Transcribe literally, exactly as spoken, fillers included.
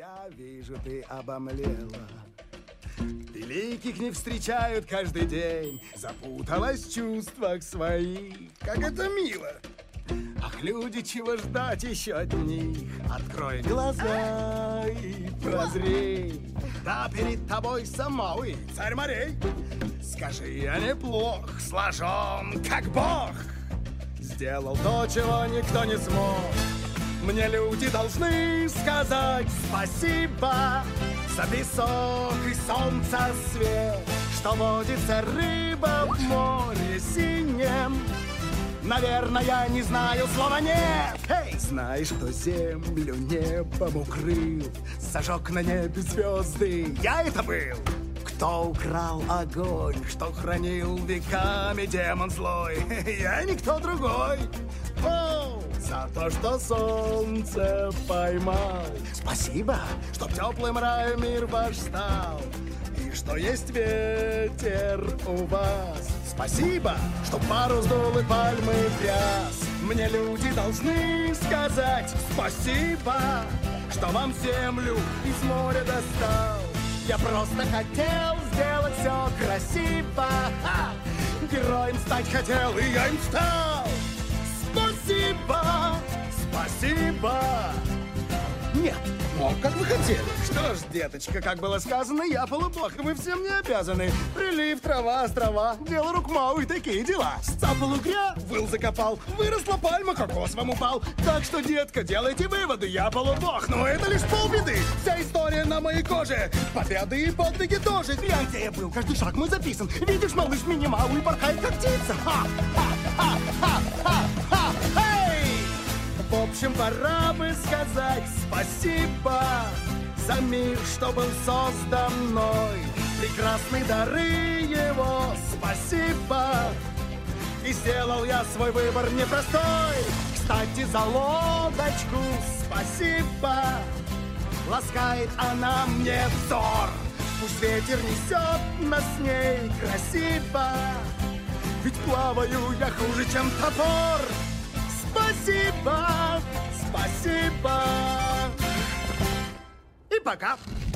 Я вижу, ты обомлела. Великих не встречают каждый день. Запуталась в чувствах своих. Как это мило. Ах, люди, чего ждать еще от них? Открой глаза и прозрей. Да перед тобой самый царь морей. Скажи, я неплох, сложен как бог. Сделал то, чего никто не смог. Мне люди должны сказать спасибо за песок и солнца свет, что водится рыба в море синем. Наверное, я не знаю слова «нет». Эй! Знаешь, кто землю небом укрыл, зажег на небе звезды? Я это был. Кто украл огонь, что хранил веками демон злой? Я никто другой. О, за то, что солнце поймал. Спасибо, что теплым раем мир ваш стал. И что есть ветер у вас. Спасибо, что парус дул и пальмы тряс. Мне люди должны сказать спасибо, что вам землю из моря достал. Я просто хотел сделать все красиво. Ха! Героем стать хотел, и я им стал. Спасибо, спасибо. Нет, но как вы хотели. Что ж, деточка, как было сказано, я полубог, и вы всем не обязаны. Прилив, трава, острова, дело рук Мау и такие дела. Сцапал угря, выл закопал, выросла пальма, кокос вам упал. Так что, детка, делайте выводы, я полубог, но это лишь полбеды. Вся история на моей коже, победы и подвиги тоже. Глянь, где я был, каждый шаг мой записан. Видишь, малыш, мини-мау и порхает, как птица. Ха-ха-ха-ха-ха-ха! В общем, пора бы сказать спасибо за мир, что был создан мной. Прекрасные дары его, спасибо. И сделал я свой выбор непростой. Кстати, за лодочку спасибо. Ласкает она мне взор. Пусть ветер несет нас с ней красиво. Ведь плаваю я хуже, чем топор. Спасибо, спасибо. И пока.